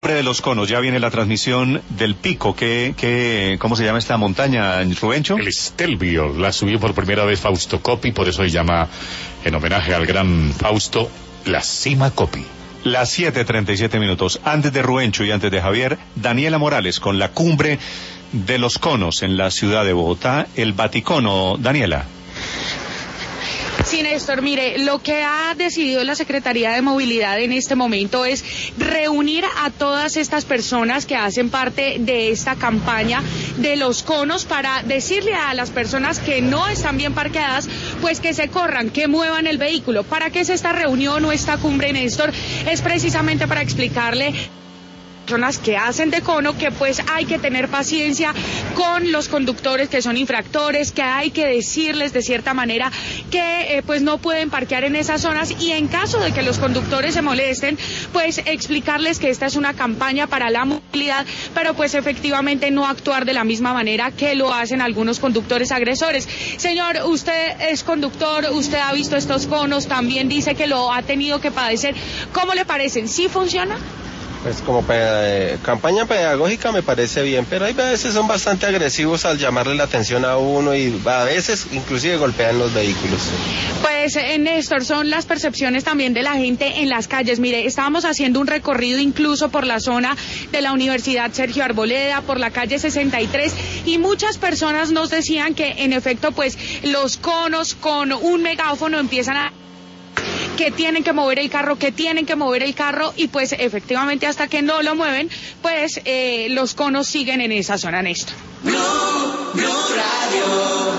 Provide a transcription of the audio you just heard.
cumbre de los conos, ya viene la transmisión del pico. ¿Cómo se llama esta montaña, Rubencho? El Stelvio, la subió por primera vez Fausto Coppi, por eso se llama, en homenaje al gran Fausto, la Cima Coppi. Las 7:37. Antes de Rubencho y antes de Javier, Daniela Morales con la cumbre de los conos en la ciudad de Bogotá, el Baticono. Daniela. Sí, Néstor, mire, lo que ha decidido la Secretaría de Movilidad en este momento es reunir a todas estas personas que hacen parte de esta campaña de los conos para decirle a las personas que no están bien parqueadas, pues que se corran, que muevan el vehículo. ¿Para qué es esta reunión o esta cumbre, Néstor? Es precisamente para explicarle personas que hacen de cono que pues hay que tener paciencia con los conductores que son infractores, que hay que decirles de cierta manera que pues no pueden parquear en esas zonas, y en caso de que los conductores se molesten, pues explicarles que esta es una campaña para la movilidad, pero pues efectivamente no actuar de la misma manera que lo hacen algunos conductores agresores. Señor, usted es conductor, usted ha visto estos conos, también dice que lo ha tenido que padecer. ¿Cómo le parecen? ¿Sí funciona? Pues como campaña pedagógica me parece bien, pero hay veces son bastante agresivos al llamarle la atención a uno y a veces inclusive golpean los vehículos. Pues Néstor, son las percepciones también de la gente en las calles. Mire, estábamos haciendo un recorrido incluso por la zona de la Universidad Sergio Arboleda, por la calle 63, y muchas personas nos decían que en efecto pues los conos con un megáfono empiezan a que tienen que mover el carro, y pues efectivamente hasta que no lo mueven, pues los conos siguen en esa zona, Néstor. Blue Radio.